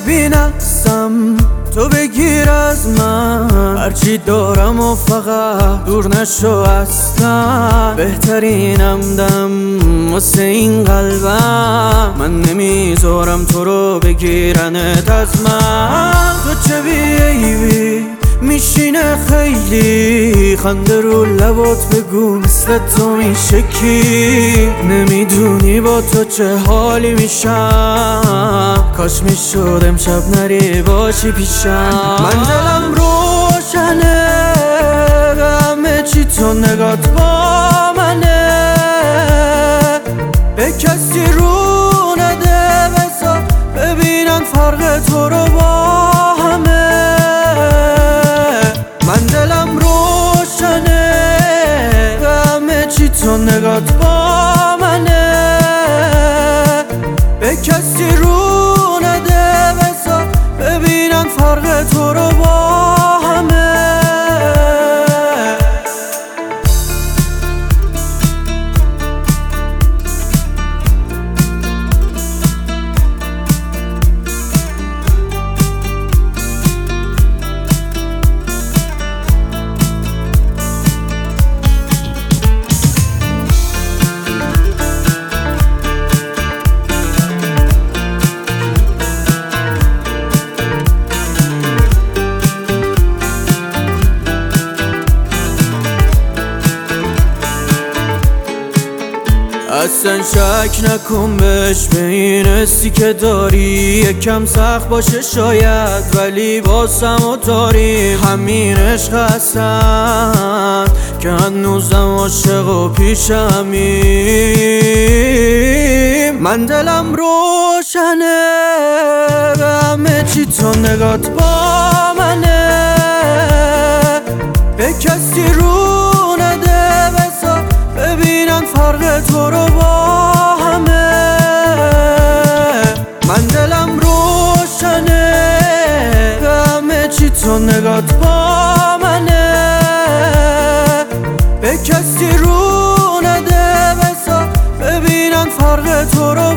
بینستم تو بگیر از من هرچی دارم و فقط دور نشو اصلا. بهترینم دم واسه این قلبم، من نمیذارم تو رو بگیرنت از من. تو چه بیبی میشینه خیلی خنده رو لبات بگو مثل تو میشه کی. نمیدونی با تو چه حالی میشم، کاش میشد امشب نری باشی پیشم. من دلم روشنه همه چی تو نگات با منه، به کسی رو نده بذار ببینن فرق تو رو با همه. من دلم روشنه همه چی تو نگات با منه، به کسی رو نده بذار ببینن فرق تو رو با همه. اصلا شک نکن بهش، به این حسی که داری یکم سخت باشه شاید، ولی باسم و داری همین عشق هستن که هنوزم عاشق و پیشمیم. من دلم روشنه همه چی تو نگات با منه، به کسی رو نده بذار ببینن فرق تو رو با همه. من دلم روشنه همه چی تو نگات با منه، به کسی رو نده بذار ببینن فرق تو رو